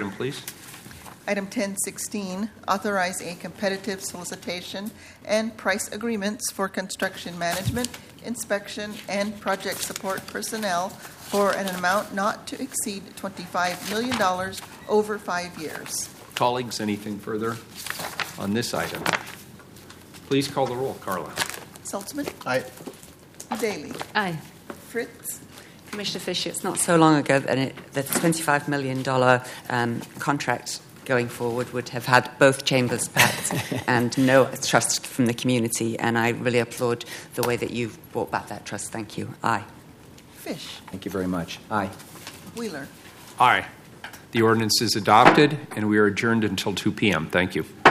item, please. Item 1016, authorize a competitive solicitation and price agreements for construction management, inspection, and project support personnel for an amount not to exceed $25 million over 5 years. Colleagues, anything further on this item? Please call the roll. Carla. Saltzman? Aye. Daly? Aye. Fritz? Commissioner Fisher, it's not so long ago that the $25 million contract going forward would have had both chambers packed and no trust from the community, and I really applaud the way that you've brought back that trust. Thank you. Aye. Fish? Thank you very much. Aye. Wheeler? Aye. The ordinance is adopted, and we are adjourned until 2 p.m. Thank you.